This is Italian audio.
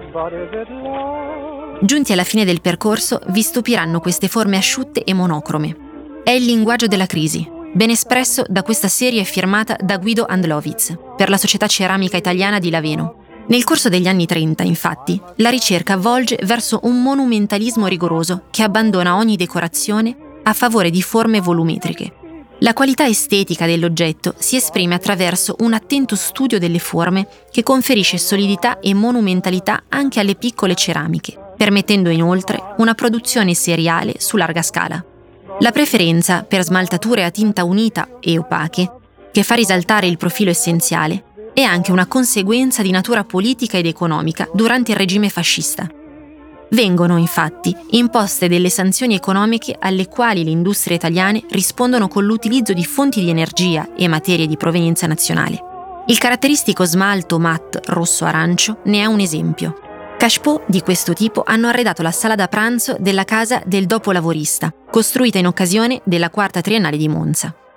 Giunti alla fine del percorso, vi stupiranno queste forme asciutte e monocrome. È il linguaggio della crisi, ben espresso da questa serie firmata da Guido Andlovitz per la Società Ceramica Italiana di Laveno. Nel corso degli anni 30, infatti, la ricerca volge verso un monumentalismo rigoroso che abbandona ogni decorazione a favore di forme volumetriche. La qualità estetica dell'oggetto si esprime attraverso un attento studio delle forme che conferisce solidità e monumentalità anche alle piccole ceramiche, permettendo inoltre una produzione seriale su larga scala. La preferenza per smaltature a tinta unita e opache, che fa risaltare il profilo essenziale, è anche una conseguenza di natura politica ed economica durante il regime fascista. Vengono, infatti, imposte delle sanzioni economiche alle quali le industrie italiane rispondono con l'utilizzo di fonti di energia e materie di provenienza nazionale. Il caratteristico smalto matte rosso-arancio ne è un esempio. Cachepot di questo tipo hanno arredato la sala da pranzo della Casa del Dopolavorista, costruita in occasione della 4ª Triennale di Monza.